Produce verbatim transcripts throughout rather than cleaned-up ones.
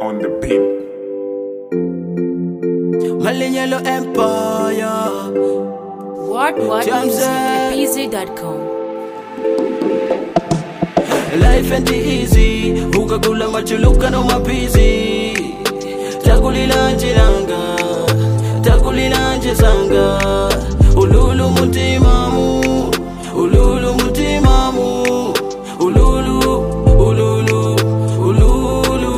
on the beat. Malignolo Empire. What what music at P Z dot com. Life ain't easy. Ukakula machuluka no mapizi. Takulila njiranga, takulila njizanga. Ululu mutimamu, ululu mutimamu. Ululu, ululu, ululu.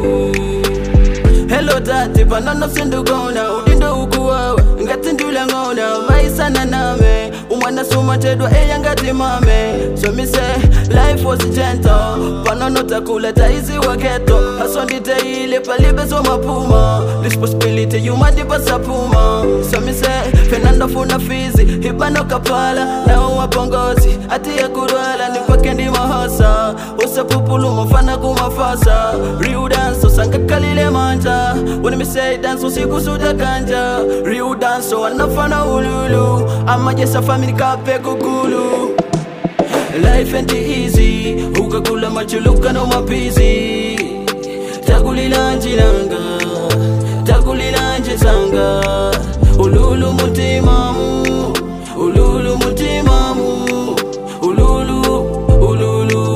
Hello tati, panano sindugona. Udindo ukuwawe, ngati ndula ngona. Maisana name, umwana suma tedwa eya ngati mame. So me say, life was gentle. Panano takula taizi wa ghetto. Hasondite ile palibe so mapuma. Responsibility you madipa sapuma. So me say, Fernando funa fizi, hibano kapala. Na uwa pongozi, ati ya kurwala. Nipake ndi mahosa, usa pupulu mfana kumafasa. Real dance, sanga kalile manja. When me say dance, usiku suja kanja. Real dance, wanafana ululu. Ama jesa family kape kukulu. Life ain't easy. Ukakula machuluka no mapizi. Takulila njiranga, takulila njizanga. Ululu mutimamu, ululu mutimamu. Ululu, ululu,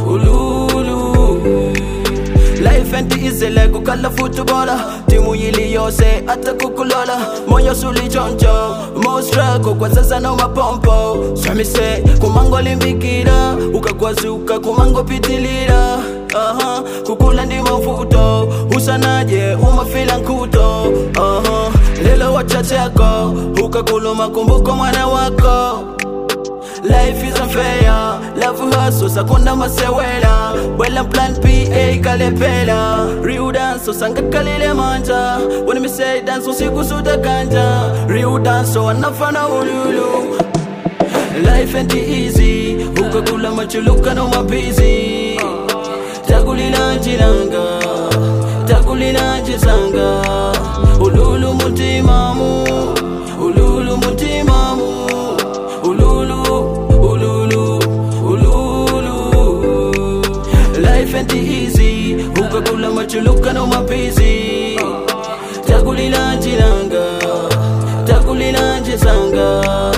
ululu. Life ain't easy like ukala footballer. Timu yili yose ata kukulola. Moyo suli choncho, mo struggle kwa sasa no mapompo. So me say, kumango limbikira. Ukakwazuka kumango pitilira. Aha, kukula ndi mafuto. Usanaje, umafila nkuto. Aha, lelo wachacheko. Ukakulu makumbuko mwana wako. Life is unfair, love hustle, sakunda masewela. Wela plan P A kalepela. Real dance, sanga kalile manja. When me say dance, usiku suda kanja. Real dance, wanafana ululu. Life ain't easy. Ukakula machuluka no mapizi. Takulila njiranga, takulila njizanga. Ululu mutimamu, ululu mutimamu. Ululu, ululu, ululu. Life ain't easy. Ukakula machuluka no mapizi. Takulila njiranga, takulila njizanga.